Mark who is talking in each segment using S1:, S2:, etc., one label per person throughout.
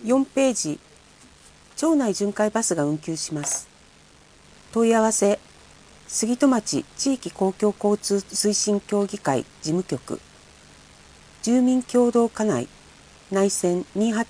S1: 4ページ、町内巡回バスが運休します。問い合わせ、杉戸町地域公共交通推進協議会事務局、住民協同課内、内線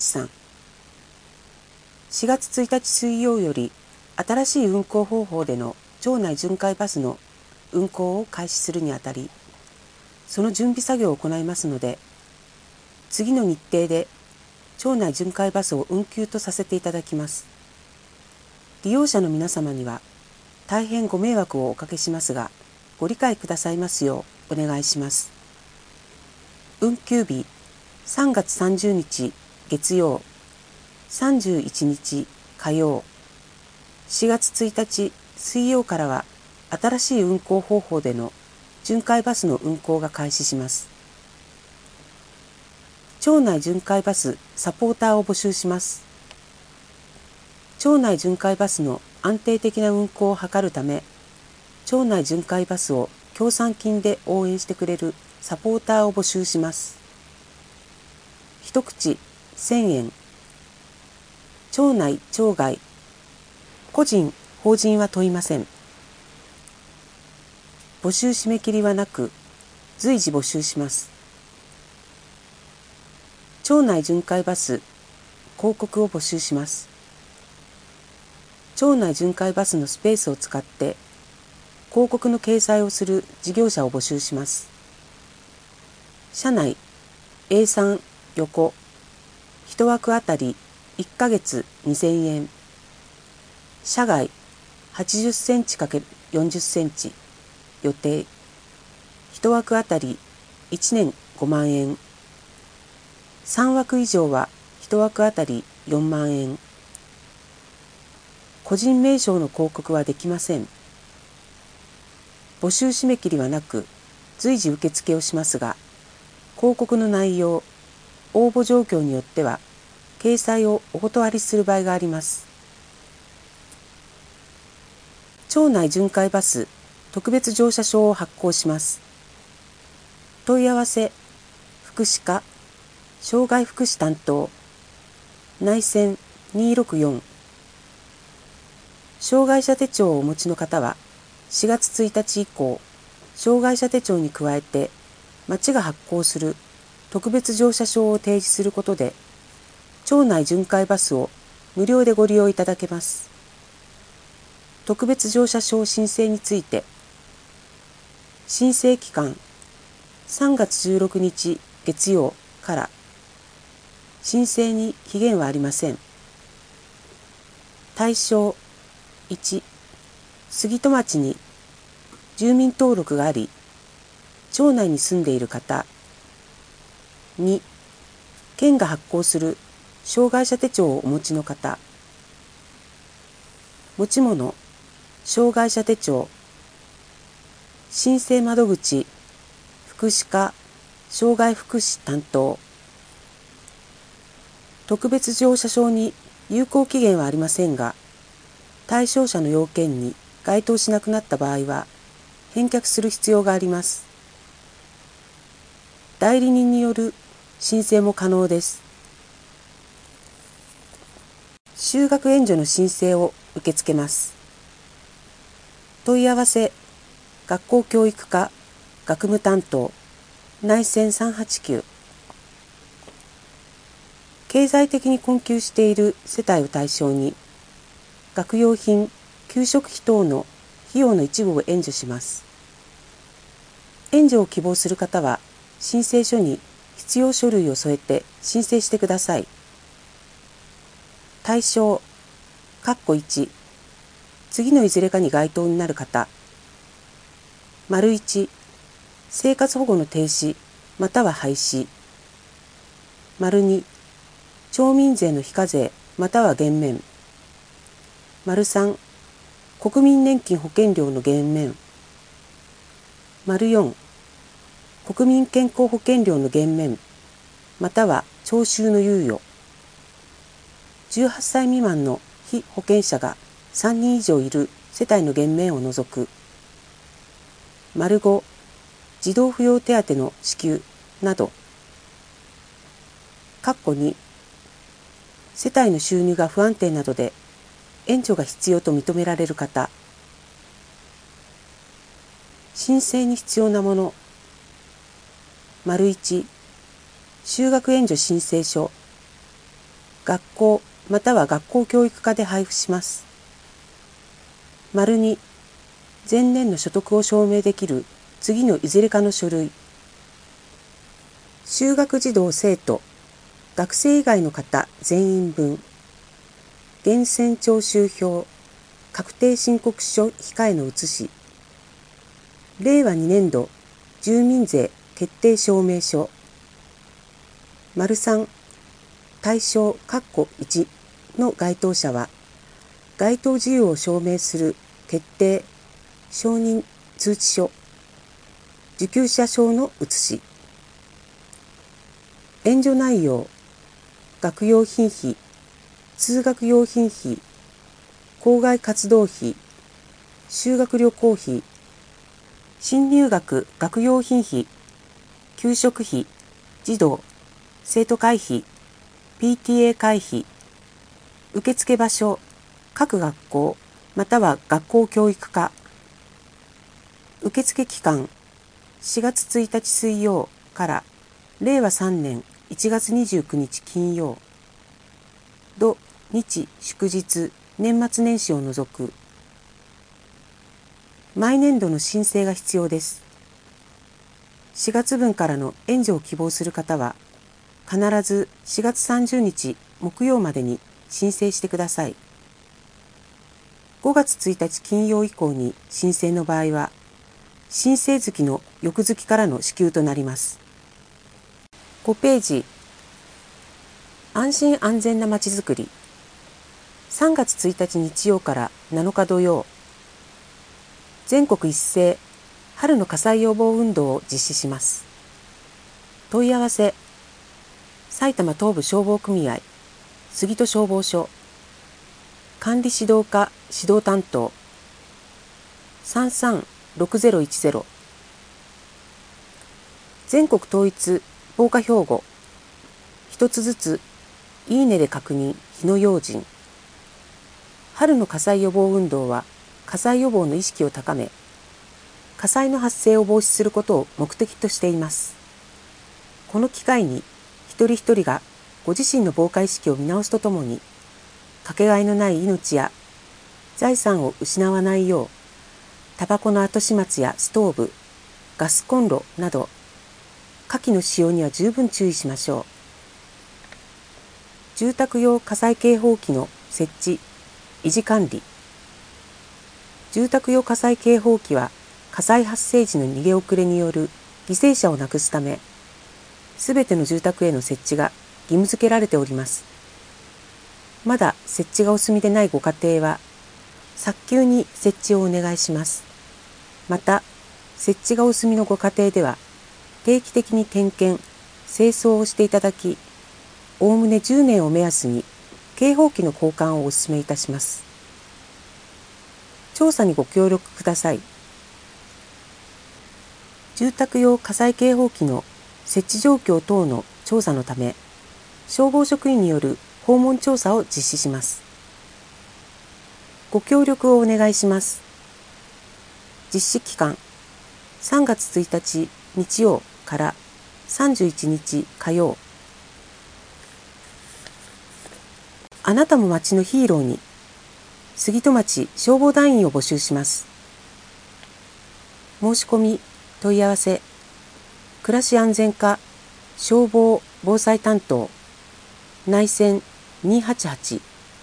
S1: 283。4月1日水曜より、新しい運行方法での町内巡回バスの運行を開始するにあたり、その準備作業を行いますので、次の日程で町内巡回バスを運休とさせていただきます。利用者の皆様には大変ご迷惑をおかけしますが、ご理解くださいますようお願いします。運休日3月30日月曜、31日火曜、4月1日水曜からは新しい運行方法での巡回バスの運行が開始します。町内巡回バスサポーターを募集します。町内巡回バスの安定的な運行を図るため、町内巡回バスを協賛金で応援してくれるサポーターを募集します。一口1000円。町内・町外、個人・法人は問いません。募集締め切りはなく、随時募集します。町内巡回バス広告を募集します。町内巡回バスのスペースを使って広告の掲載をする事業者を募集します。車内 A3 横1枠あたり1ヶ月2000円。車外80センチ ×40 センチ予定1枠あたり1年5万円。3枠以上は1枠あたり4万円。個人名称の広告はできません。募集締め切りはなく、随時受付をしますが、広告の内容、応募状況によっては、掲載をお断りする場合があります。町内巡回バス特別乗車証を発行します。問い合わせ、福祉課、障害福祉担当、内線264。障害者手帳をお持ちの方は、4月1日以降、障害者手帳に加えて、町が発行する特別乗車証を提示することで、町内巡回バスを無料でご利用いただけます。特別乗車証申請について、申請期間3月16日月曜から申請に期限はありません。対象1、杉戸町に住民登録があり、町内に住んでいる方。2、県が発行する障害者手帳をお持ちの方。持ち物、障害者手帳。申請窓口、福祉課、障害福祉担当。特別乗車証に有効期限はありませんが、対象者の要件に該当しなくなった場合は、返却する必要があります。代理人による申請も可能です。就学援助の申請を受け付けます。問い合わせ、学校教育課、学務担当、内線389。経済的に困窮している世帯を対象に、学用品、給食費等の費用の一部を援助します。援助を希望する方は、申請書に必要書類を添えて申請してください。対象、1、次のいずれかに該当になる方。1、生活保護の停止、または廃止。2、町民税の非課税、または減免。3、国民年金保険料の減免。4、国民健康保険料の減免、または徴収の猶予。18歳未満の被保険者が3人以上いる世帯の減免を除く。5、児童扶養手当の支給など。2、 世帯の収入が不安定などで援助が必要と認められる方、申請に必要なもの。1、就学援助申請書。学校または学校教育課で配布します。2、前年の所得を証明できる次のいずれかの書類。就学児童生徒、学生以外の方全員分。源泉徴収票、確定申告書控えの写し。令和2年度住民税決定証明書。3、対象1の該当者は、該当事由を証明する決定承認通知書、受給者証の写し。援助内容、学用品費、通学用品費、校外活動費、修学旅行費、新入学学用品費、給食費、児童、生徒会費、PTA 会費、受付場所、各学校または学校教育課。受付期間、4月1日水曜から令和3年1月29日金曜。土日祝日年末年始を除く。毎年度の申請が必要です。4月分からの援助を希望する方は必ず4月30日木曜までに申請してください。5月1日金曜以降に申請の場合は申請月の翌月からの支給となります。5ページ、安心安全なまちづくり。3月1日日曜から7日土曜、全国一斉春の火災予防運動を実施します。問い合わせ、埼玉東部消防組合杉戸消防署、管理指導課指導担当 336010。 全国統一防火標語、一つずついいねで確認火の用心。春の火災予防運動は火災予防の意識を高め、火災の発生を防止することを目的としています。この機会に一人一人がご自身の防火意識を見直すとともに、かけがえのない命や財産を失わないよう、タバコの後始末やストーブ、ガスコンロなど火器の使用には十分注意しましょう。住宅用火災警報器の設置、維持管理。住宅用火災警報器は火災発生時の逃げ遅れによる犠牲者をなくすため、すべての住宅への設置が義務付けられております。まだ設置がお済みでないご家庭は、早急に設置をお願いします。また、設置がお済みのご家庭では、定期的に点検、清掃をしていただき、おおむね10年を目安に警報器の交換をお勧めいたします。調査にご協力ください。住宅用火災警報器の設置状況等の調査のため、消防職員による訪問調査を実施します。ご協力をお願いします。実施期間、3月1日日曜から31日火曜。あなたも町のヒーローに。杉戸町消防団員を募集します。申し込み、問い合わせ、暮らし安全課消防防災担当内線288。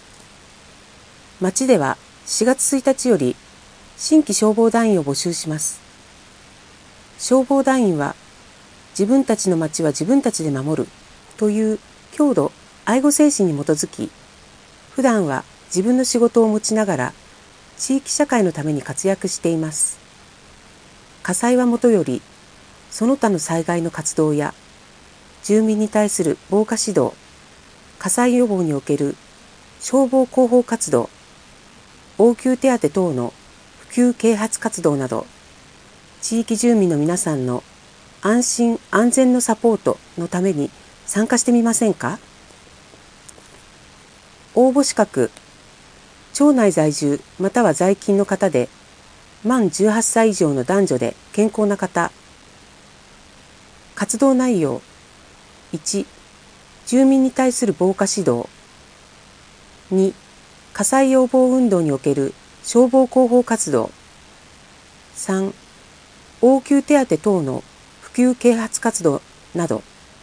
S1: 町では4月1日より新規消防団員を募集します。消防団員は自分たちの町は自分たちで守るという郷土愛護精神に基づき、普段は自分の仕事を持ちながら地域社会のために活躍しています。火災はもとより、その他の災害の活動や住民に対する防火指導、火災予防における消防広報活動、応急手当等の普及啓発活動など、地域住民の皆さんの安心安全のサポートのために参加してみませんか？ 応募資格、町内在住または在勤の方で、満18歳以上の男女で健康な方。活動内容、1、住民に対する防火指導。2、火災予防運動における消防広報活動。3、応急手当等の普及啓発活動など。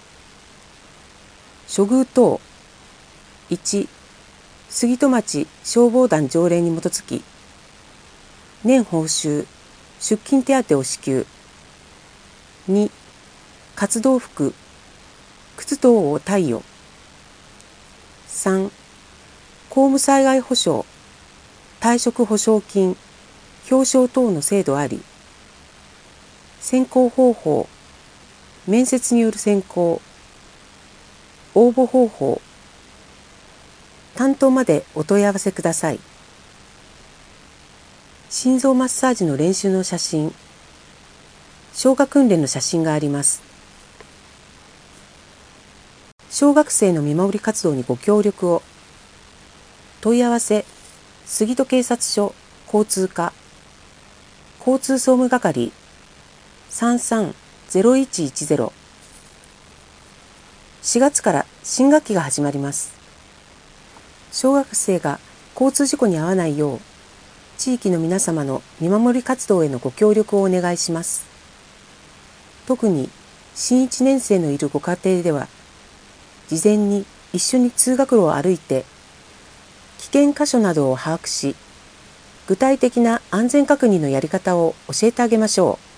S1: 処遇等、1、杉戸町消防団条例に基づき、年報酬、出勤手当を支給。2、活動服、靴等を貸与。3、公務災害保障、退職保障金、表彰等の制度あり。選考方法、面接による選考。応募方法、担当までお問い合わせください。心臓マッサージの練習の写真、消火訓練の写真があります。小学生の見守り活動にご協力を。問い合わせ、杉戸警察署交通課、交通総務係、33-0110。4月から新学期が始まります。小学生が交通事故に遭わないよう、地域の皆様の見守り活動へのご協力をお願いします。特に新1年生のいるご家庭では、事前に一緒に通学路を歩いて、危険箇所などを把握し、具体的な安全確認のやり方を教えてあげましょ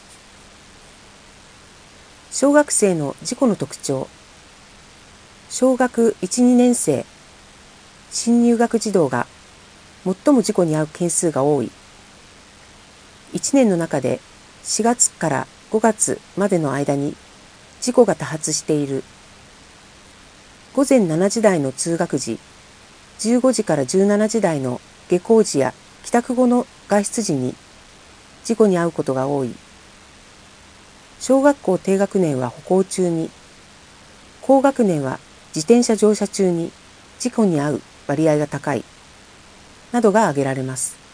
S1: う。小学生の事故の特徴。小学1、2年生、新入学児童が最も事故に遭う件数が多い。1年の中で4月から5月までの間に事故が多発している。午前7時台の通学時、15時から17時台の下校時や帰宅後の外出時に事故に遭うことが多い。小学校低学年は歩行中に、高学年は自転車乗車中に事故に遭う割合が高い、などが挙げられます。